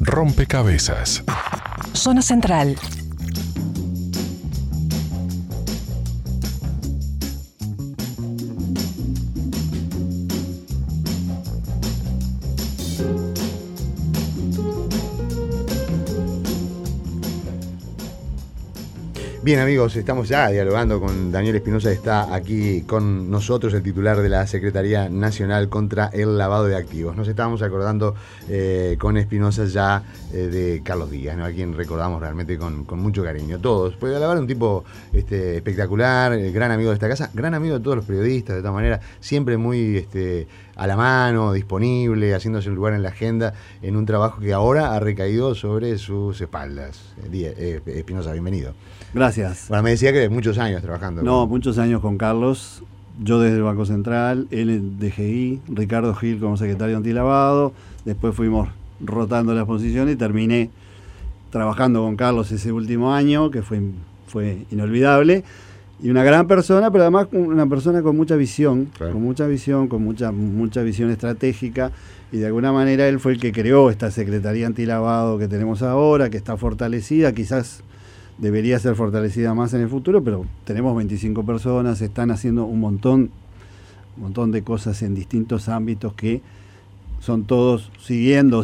Rompecabezas. Zona Central. Bien, amigos, estamos ya dialogando con Daniel Espinosa, que está aquí con nosotros, el titular de la Secretaría Nacional contra el Lavado de Activos. Nos estábamos acordando con Espinosa ya de Carlos Díaz, ¿no? A quien recordamos realmente con mucho cariño. Todos. Porque Lavar es un tipo espectacular, gran amigo de esta casa, gran amigo de todos los periodistas, de todas maneras, siempre muy a la mano, disponible, haciéndose un lugar en la agenda, en un trabajo que ahora ha recaído sobre sus espaldas. Espinosa, bienvenido. Gracias. Bueno, me decía que muchos años trabajando. No, muchos años con Carlos. Yo desde el Banco Central, él en DGI, Ricardo Gil como secretario antilavado. Después fuimos rotando las posiciones y terminé trabajando con Carlos ese último año, que fue inolvidable. Y una gran persona, pero además una persona con mucha visión, claro. Con mucha visión estratégica. Y de alguna manera él fue el que creó esta Secretaría Antilavado que tenemos ahora, que está fortalecida, quizás debería ser fortalecida más en el futuro, pero tenemos 25 personas, están haciendo un montón de cosas en distintos ámbitos que son todos siguiendo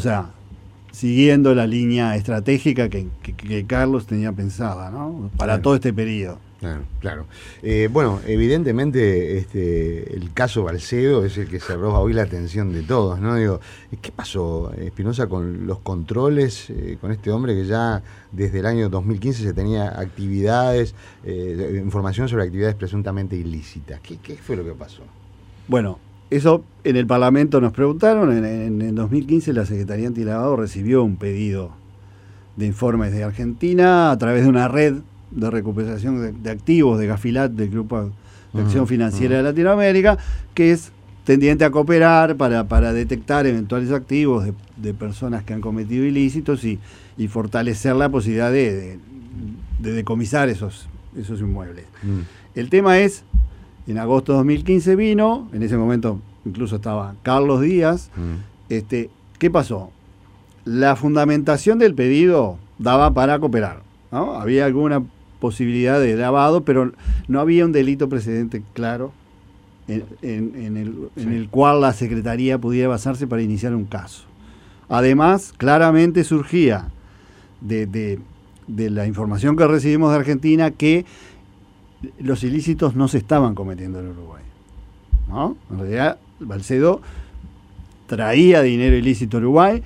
la línea estratégica que Carlos tenía pensada, ¿no? Para claro. Todo este periodo. Claro. Bueno, evidentemente el caso Balcedo es el que se roba hoy la atención de todos, ¿no? Digo, ¿qué pasó, Espinosa, con los controles, con este hombre que ya desde el año 2015 se tenía actividades, información sobre actividades presuntamente ilícitas? ¿Qué fue lo que pasó? Bueno, eso en el Parlamento nos preguntaron. En 2015 la Secretaría Antilavado recibió un pedido de informes de Argentina a través de una red de recuperación de activos de Gafilat, del Grupo de Acción Financiera de Latinoamérica, que es tendiente a cooperar para detectar eventuales activos de personas que han cometido ilícitos y fortalecer la posibilidad de decomisar esos inmuebles. El tema es, en agosto de 2015 vino, en ese momento incluso estaba Carlos Díaz. ¿Qué pasó? La fundamentación del pedido daba para cooperar, ¿no? Había alguna posibilidad de lavado, pero no había un delito precedente claro en el cual la Secretaría pudiera basarse para iniciar un caso. Además, claramente surgía de la información que recibimos de Argentina que los ilícitos no se estaban cometiendo en Uruguay, ¿no? En realidad, Balcedo traía dinero ilícito a Uruguay,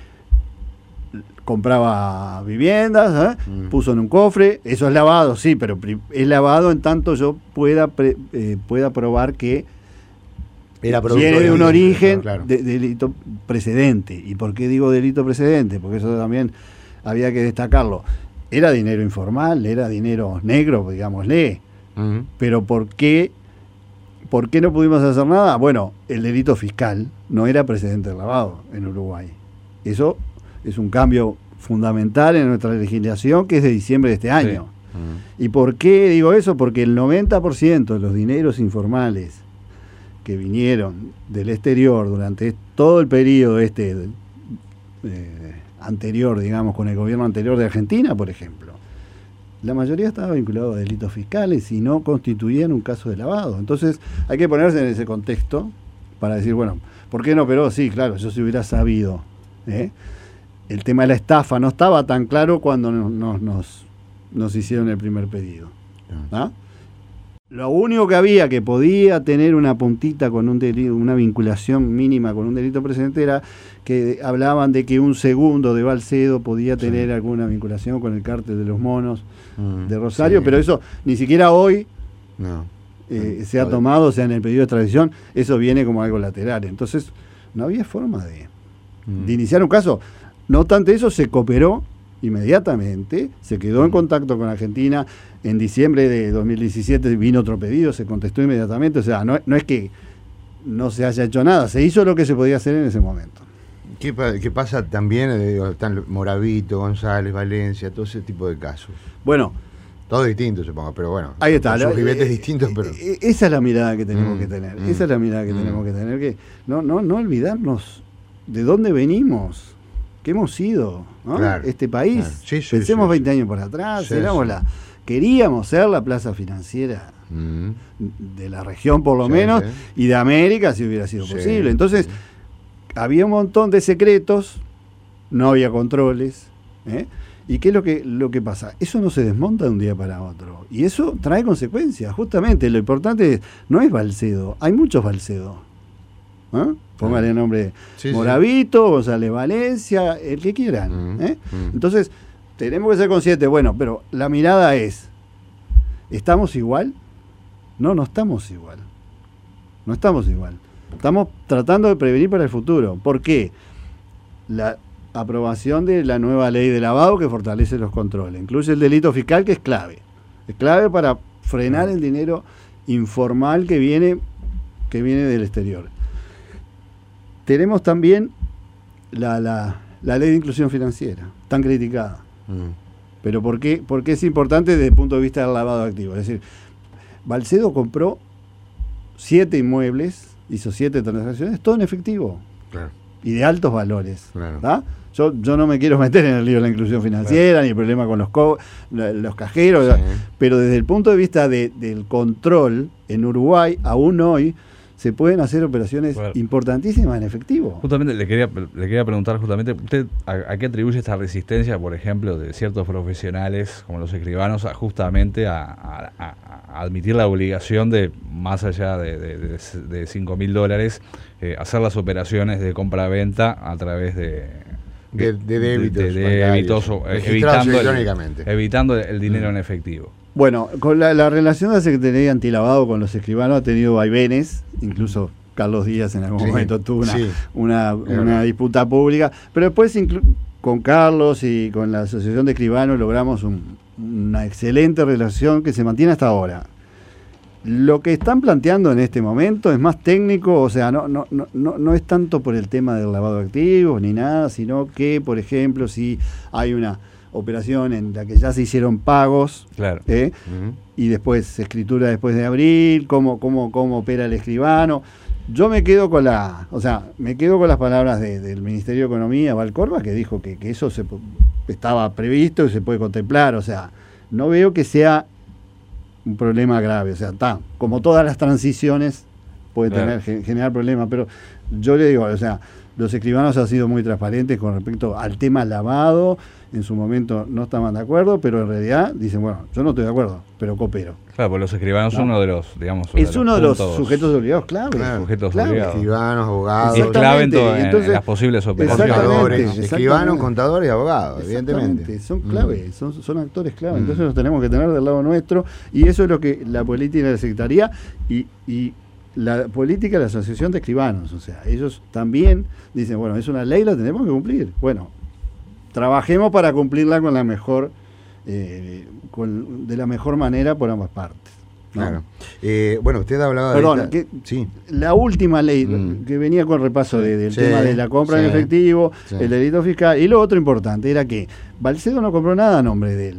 compraba viviendas, puso en un cofre. Eso es lavado, sí, pero es lavado en tanto yo pueda probar que viene de un origen claro. de delito precedente. ¿Y por qué digo delito precedente? Porque eso también había que destacarlo. Era dinero informal, era dinero negro, digámosle. Pero ¿por qué no pudimos hacer nada? Bueno, el delito fiscal no era precedente de lavado en Uruguay. Eso es un cambio fundamental en nuestra legislación, que es de diciembre de este año. Sí. ¿Y por qué digo eso? Porque el 90% de los dineros informales que vinieron del exterior durante todo el periodo anterior, digamos, con el gobierno anterior de Argentina, por ejemplo, la mayoría estaba vinculado a delitos fiscales y no constituían un caso de lavado. Entonces hay que ponerse en ese contexto para decir, bueno, ¿por qué no operó? Sí, claro, yo si hubiera sabido, el tema de la estafa no estaba tan claro cuando nos hicieron el primer pedido. ¿Ah? Lo único que había que podía tener una puntita con un delito, una vinculación mínima con un delito precedente, era que hablaban de que un segundo de Balcedo podía tener alguna vinculación con el cártel de los monos de Rosario, pero eso ni siquiera hoy se ha tomado, sea en el pedido de extradición, eso viene como algo lateral. Entonces no había forma de iniciar un caso. No obstante eso, se cooperó inmediatamente, se quedó en contacto con Argentina. En diciembre de 2017 vino otro pedido, se contestó inmediatamente. O sea, no es que no se haya hecho nada, se hizo lo que se podía hacer en ese momento. ¿Qué pasa también? Están Moravito, González, Valencia, todo ese tipo de casos. Bueno, todo distinto, supongo, pero bueno. Ahí está. Son ribetes distintos, pero... Esa es la mirada que tenemos que tener. Esa es la mirada que tenemos que tener, que no olvidarnos de dónde venimos. que hemos sido, ¿no? Claro, Este país. claro. Sí, Pensemos sí. 20 años por atrás, Sí, éramos sí. queríamos ser la plaza financiera de la región por lo Sí, menos, sí. y de América si hubiera sido Sí, posible. Entonces, sí. había un montón de secretos, no había controles, ¿eh? ¿Y qué es lo que pasa? Eso no se desmonta de un día para otro. Y eso trae consecuencias. Justamente, lo importante no es Balcedo. Hay muchos Balcedo. ¿Eh? Póngale el nombre Sí, Moravito, González Valencia, el que quieran. ¿Eh? Entonces, tenemos que ser conscientes. Bueno, pero la mirada es, ¿estamos igual? No estamos igual. No estamos igual. Estamos tratando de prevenir para el futuro. ¿Por qué? La aprobación de la nueva ley de lavado que fortalece los controles. Incluye el delito fiscal, que es clave. Es clave para frenar el dinero informal que viene del exterior. Tenemos también la ley de inclusión financiera, tan criticada. Pero ¿por qué es importante desde el punto de vista del lavado de activos? Es decir, Balcedo compró 7 inmuebles, hizo 7 transacciones, todo en efectivo. Claro. Y de altos valores. Claro. Yo no me quiero meter en el lío de la inclusión financiera, ni el problema con los cajeros, Sí. pero desde el punto de vista del control, en Uruguay, aún hoy, se pueden hacer operaciones importantísimas en efectivo. Justamente le quería preguntar justamente, ¿usted a qué atribuye esta resistencia, por ejemplo, de ciertos profesionales como los escribanos justamente a admitir la obligación de, más allá de $5.000, hacer las operaciones de compra-venta a través de débitos, registrados electrónicamente, evitando el dinero en efectivo? Bueno, con la relación de la Secretaría de Antilavado con los escribanos ha tenido vaivenes, incluso Carlos Díaz en algún momento tuvo una disputa pública, pero después con Carlos y con la Asociación de Escribanos logramos una excelente relación que se mantiene hasta ahora. Lo que están planteando en este momento es más técnico, o sea, no es tanto por el tema del lavado de activos ni nada, sino que, por ejemplo, si hay una operación en la que ya se hicieron pagos, claro, y después se escritura después de abril, cómo opera el escribano. Yo me quedo con las palabras del Ministerio de Economía, Valcorba, que dijo que eso estaba previsto y se puede contemplar. O sea, no veo que sea un problema grave. O sea, como todas las transiciones puede generar problemas, pero yo le digo, o sea, los escribanos han sido muy transparentes con respecto al tema lavado. En su momento no estaban de acuerdo, pero en realidad dicen, bueno, yo no estoy de acuerdo, pero coopero. Claro, porque los escribanos son uno de los, digamos, uno de los sujetos obligados, clave. Sujetos obligados. Escribanos, abogados. Y es clave en las posibles operaciones. Contadores, escribanos, contadores y abogados, evidentemente. Son clave, son actores clave. Entonces los tenemos que tener del lado nuestro, y eso es lo que la política de la Secretaría y la política de la Asociación de Escribanos, o sea, ellos también dicen, bueno, es una ley, la tenemos que cumplir. Bueno, trabajemos para cumplirla con la mejor, de la mejor manera por ambas partes, ¿no? Claro. Bueno, usted hablaba de la última ley que venía con repaso del tema de la compra en efectivo, el delito fiscal, y lo otro importante era que Balcedo no compró nada a nombre de él.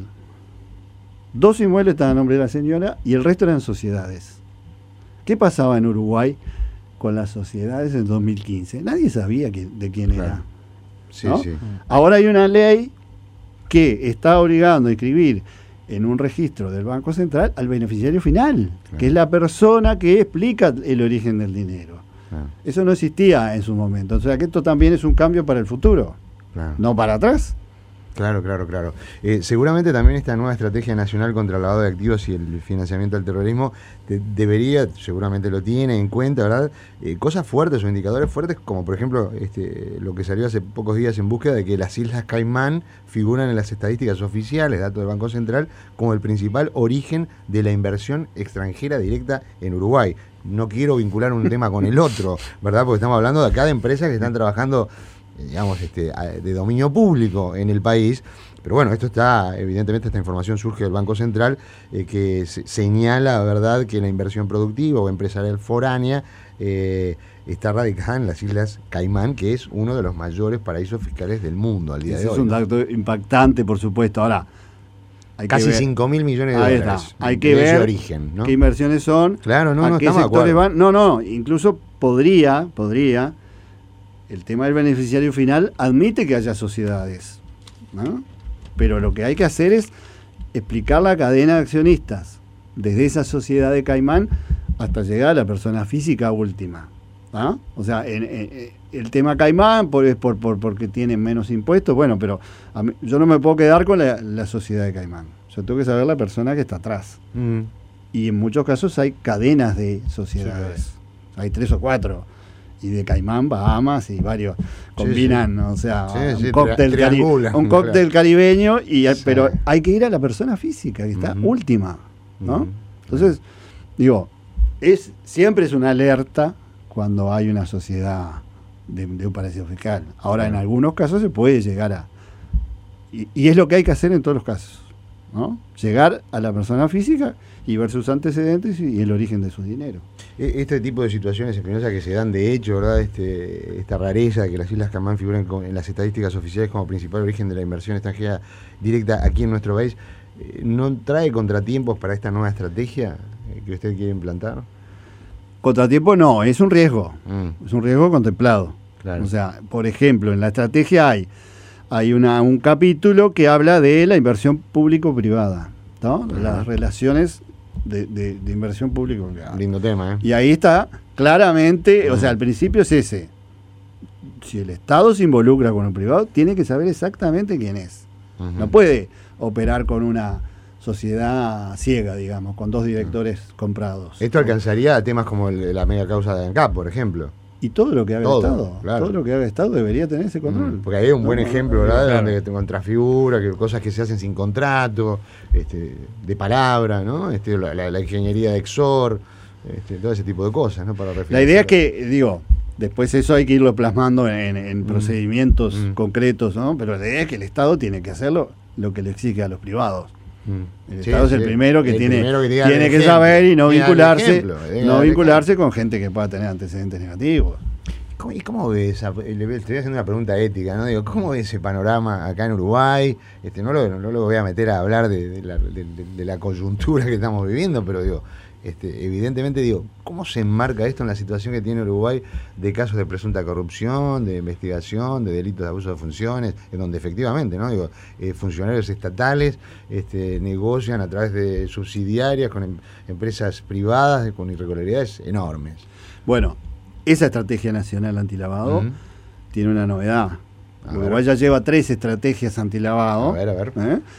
2 inmuebles estaban a nombre de la señora y el resto eran sociedades. ¿Qué pasaba en Uruguay con las sociedades en 2015? Nadie sabía de quién era. ¿No? Ahora hay una ley que está obligando a inscribir en un registro del Banco Central al beneficiario final, que es la persona que explica el origen del dinero. Eso no existía en su momento. O sea que esto también es un cambio para el futuro, no para atrás. Claro. Seguramente también esta nueva estrategia nacional contra el lavado de activos y el financiamiento del terrorismo debería, seguramente lo tiene en cuenta, ¿verdad? Cosas fuertes o indicadores fuertes, como por ejemplo lo que salió hace pocos días en búsqueda de que las Islas Caimán figuran en las estadísticas oficiales, datos del Banco Central, como el principal origen de la inversión extranjera directa en Uruguay. No quiero vincular un tema con el otro, ¿verdad? Porque estamos hablando de acá de empresas que están trabajando, digamos, de dominio público en el país. Pero bueno, evidentemente esta información surge del Banco Central, que señala, ¿verdad?, que la inversión productiva o empresarial foránea está radicada en las Islas Caimán, que es uno de los mayores paraísos fiscales del mundo al día de hoy. Es un dato impactante, por supuesto. Ahora, hay casi que ver, 5.000 millones de dólares. Hay que ver origen, ¿no? qué inversiones son, claro, a qué sectores van. Incluso podría el tema del beneficiario final admite que haya sociedades, ¿no? Pero lo que hay que hacer es explicar la cadena de accionistas, desde esa sociedad de Caimán hasta llegar a la persona física última, ¿no? O sea, el tema Caimán porque tienen menos impuestos, bueno, pero yo no me puedo quedar con la sociedad de Caimán. Yo tengo que saber la persona que está atrás. Y en muchos casos hay cadenas de sociedades. Sí, hay 3 o 4. Y de Caimán, Bahamas y varios. Combinan, o sea, un cóctel caribeño, pero hay que ir a la persona física, que está última, ¿no? Entonces, digo, siempre es una alerta cuando hay una sociedad de un paraíso fiscal. Ahora, en algunos casos se puede llegar a... Y es lo que hay que hacer en todos los casos, ¿no? Llegar a la persona física y ver sus antecedentes y el origen de su dinero. Este tipo de situaciones, Espinosa, que se dan de hecho, ¿verdad? Esta rareza de que las Islas Caimán figuren en las estadísticas oficiales como principal origen de la inversión extranjera directa aquí en nuestro país, ¿no trae contratiempos para esta nueva estrategia que usted quiere implantar? Contratiempo no, es un riesgo. Es un riesgo contemplado. Claro. O sea, por ejemplo, en la estrategia hay un capítulo que habla de la inversión público-privada, ¿no? Las relaciones de inversión público-privada. Lindo tema, ¿eh? Y ahí está claramente, o sea, al principio es ese. Si el Estado se involucra con el privado, tiene que saber exactamente quién es. No puede operar con una sociedad ciega, digamos, con 2 directores comprados. Esto alcanzaría a temas como la mega causa de ANCAP, por ejemplo. Y todo lo que haga el Estado, claro. Todo lo que haga el Estado debería tener ese control. Porque ahí hay un buen ejemplo, ¿verdad? Claro. Donde contrafigura, que cosas que se hacen sin contrato, de palabra, ¿no? La ingeniería de Exor, todo ese tipo de cosas, ¿no? Para la idea es que, digo, después eso hay que irlo plasmando en procedimientos concretos, ¿no? Pero la idea es que el Estado tiene que hacerlo lo que le exige a los privados. El Estado es el primero que tiene que saber y no vincularse con gente que pueda tener antecedentes negativos. ¿Y cómo ves? Le estoy haciendo una pregunta ética, ¿no? Digo, ¿cómo ves ese panorama acá en Uruguay? No lo voy a meter a hablar de la coyuntura que estamos viviendo, pero digo, evidentemente digo, ¿cómo se enmarca esto en la situación que tiene Uruguay de casos de presunta corrupción, de investigación, de delitos de abuso de funciones, en donde efectivamente, ¿no? Digo, funcionarios estatales negocian a través de subsidiarias con empresas privadas con irregularidades enormes? Bueno, esa estrategia nacional antilavado tiene una novedad. Uruguay ya lleva 3 estrategias antilavado. A ver.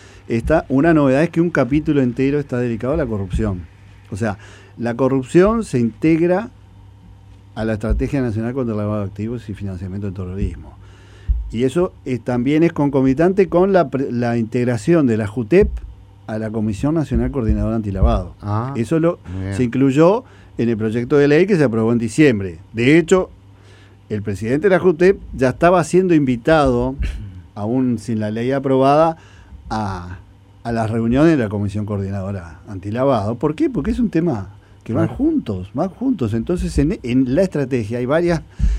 Una novedad es que un capítulo entero está dedicado a la corrupción. O sea, la corrupción se integra a la Estrategia Nacional contra el Lavado de Activos y Financiamiento del Terrorismo. Y eso también es concomitante con la integración de la JUTEP a la Comisión Nacional Coordinadora Antilavado. Eso se incluyó en el proyecto de ley que se aprobó en diciembre. De hecho, el presidente de la JUTEP ya estaba siendo invitado, aún sin la ley aprobada, a las reuniones de la Comisión Coordinadora Antilavado. ¿Por qué? Porque es un tema que van juntos. Entonces, en la estrategia hay varios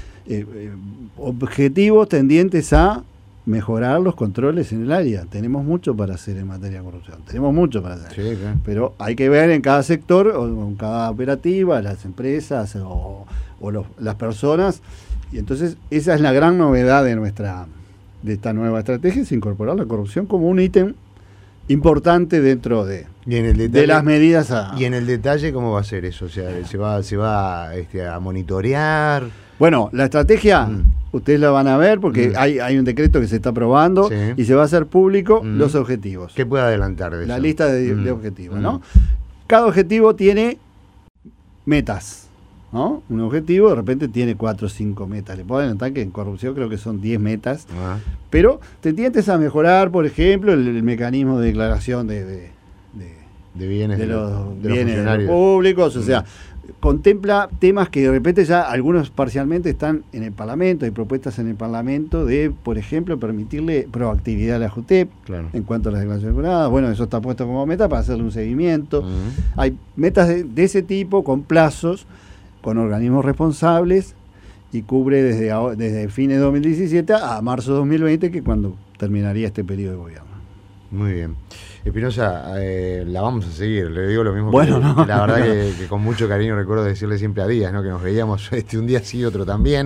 objetivos tendientes a mejorar los controles en el área. Tenemos mucho para hacer en materia de corrupción. Sí, claro. Pero hay que ver en cada sector, o en cada operativa, las empresas o las personas. Y entonces, esa es la gran novedad de esta nueva estrategia, es incorporar la corrupción como un ítem importante dentro de las medidas. Y en el detalle, ¿cómo va a ser eso? O sea, ¿se va a monitorear? Bueno, la estrategia, ustedes la van a ver porque hay un decreto que se está aprobando y se va a hacer público los objetivos. ¿Qué puede adelantar de eso? La lista de objetivos, ¿no? Cada objetivo tiene metas, ¿no? Un objetivo de repente tiene 4 o 5 metas. Le puedo adelantar que en corrupción creo que son 10 metas. Pero te tientes a mejorar, por ejemplo, el mecanismo de declaración de bienes de los bienes públicos. O sea, contempla temas que de repente ya algunos parcialmente están en el Parlamento. Hay propuestas en el Parlamento de, por ejemplo, permitirle proactividad a la JUTEP en cuanto a las declaraciones juradas. Bueno, eso está puesto como meta para hacerle un seguimiento. Hay metas de ese tipo con plazos, con organismos responsables, y cubre desde fines de 2017 a marzo de 2020, que es cuando terminaría este periodo de gobierno. Muy bien. Espinosa, la vamos a seguir, le digo lo mismo. Bueno, que la verdad que con mucho cariño recuerdo decirle siempre a Díaz, ¿no? Que nos veíamos un día sí, otro también,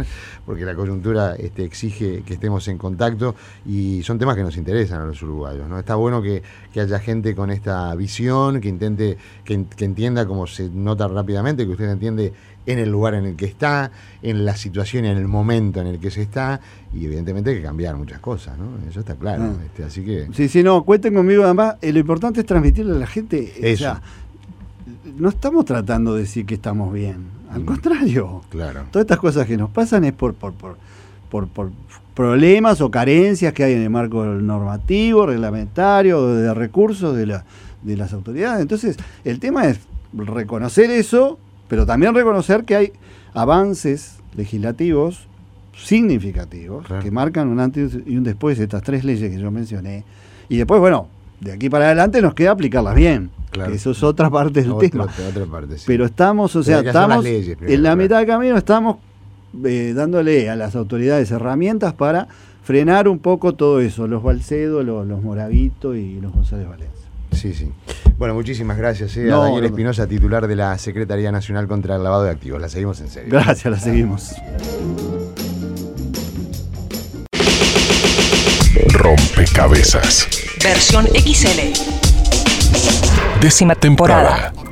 porque la coyuntura exige que estemos en contacto y son temas que nos interesan a los uruguayos, ¿no? Está bueno que haya gente con esta visión, que intente, que entienda, como se nota rápidamente, que usted entiende en el lugar en el que está, en la situación y en el momento en el que se está, y evidentemente hay que cambiar muchas cosas, ¿no? Eso está claro. Así que... Sí, no, cuenten conmigo. Además, lo importante es transmitirle a la gente. Eso. O sea, no estamos tratando de decir que estamos bien. Al contrario. Claro. Todas estas cosas que nos pasan es por problemas o carencias que hay en el marco normativo, reglamentario, de recursos de las autoridades. Entonces, el tema es reconocer eso, pero también reconocer que hay avances legislativos significativos, claro, que marcan un antes y un después de estas 3 leyes que yo mencioné. Y después, bueno, de aquí para adelante nos queda aplicarlas bien. Claro. Que eso es otra parte del tema. Otra parte, sí. Pero estamos, estamos en la mitad del camino, estamos dándole a las autoridades herramientas para frenar un poco todo eso, los Balcedo, los Moravito y los González Valencia. Sí. Bueno, muchísimas gracias a Daniel Espinosa, titular de la Secretaría Nacional contra el Lavado de Activos. La seguimos en serio. Gracias, la seguimos. Rompecabezas. Versión XL. 10ª temporada.